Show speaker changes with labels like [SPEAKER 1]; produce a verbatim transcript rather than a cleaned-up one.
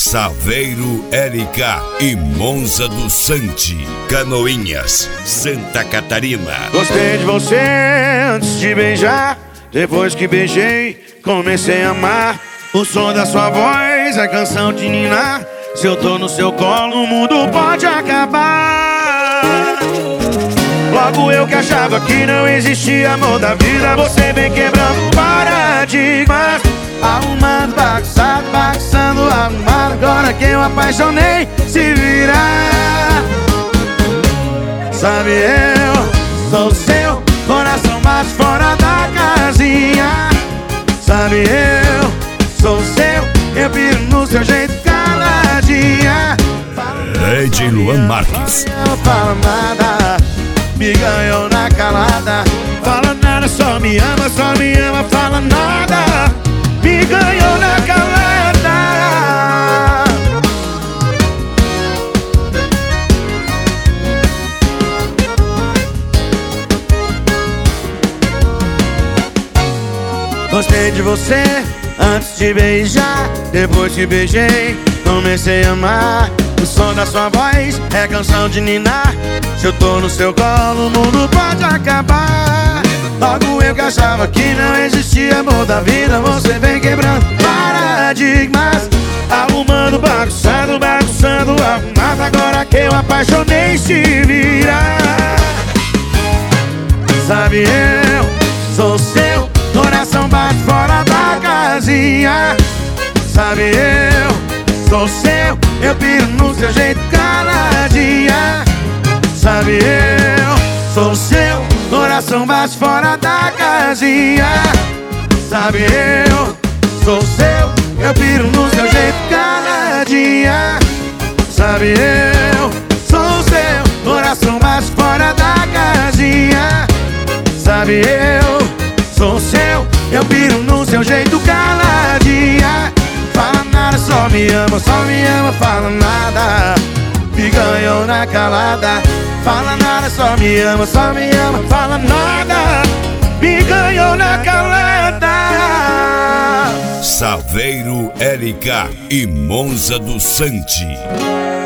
[SPEAKER 1] Saveiro L K e Monza do Sante, Canoinhas, Santa Catarina.
[SPEAKER 2] Gostei de você antes de beijar, depois que beijei, comecei a amar. O som da sua voz é canção de ninar. Se eu tô no seu colo, o mundo pode acabar. Logo eu que achava que não existia amor da vida, você vem quebrando paradigmas, arrumando, bagunçado, bagunçando, arrumado. Agora que eu apaixonei, se virar. Sabe, eu sou seu, coração bate fora da casinha. Sabe, eu sou seu, eu piro no seu jeito caladinha.
[SPEAKER 1] Lady Luan Marques.
[SPEAKER 2] Não fala nada, me ganhou na calada. Fala nada, só me ama, só me ama, fala nada, me ganhou na calada. Gostei de você antes de beijar, depois que beijei, comecei a amar. O som da sua voz é canção de ninar. Se eu tô no seu colo, o mundo pode acabar. Logo eu que achava que não existia amor da vida, você vem quebrando paradigmas, arrumando, bagunçando, bagunçando, arrumado. Agora que eu apaixonei, se virar. Sabe, eu sou seu, coração bate fora da casinha. Sabe, eu sou seu, eu piro no seu jeito caladinha. Sabe, eu sou seu, coração bate fora da casinha. Sabe, eu sou seu, eu piro no seu jeito caladinha. Sabe, eu sou seu, coração bate fora da casinha. Sabe, eu sou seu, eu piro no seu jeito caladinha. Fala nada, só me ama, só me ama, fala nada, me ganhou na calada. Fala nada, só me ama, só me ama, fala nada, me ganhou na calada.
[SPEAKER 1] Saveiro L K e Monza do Sante.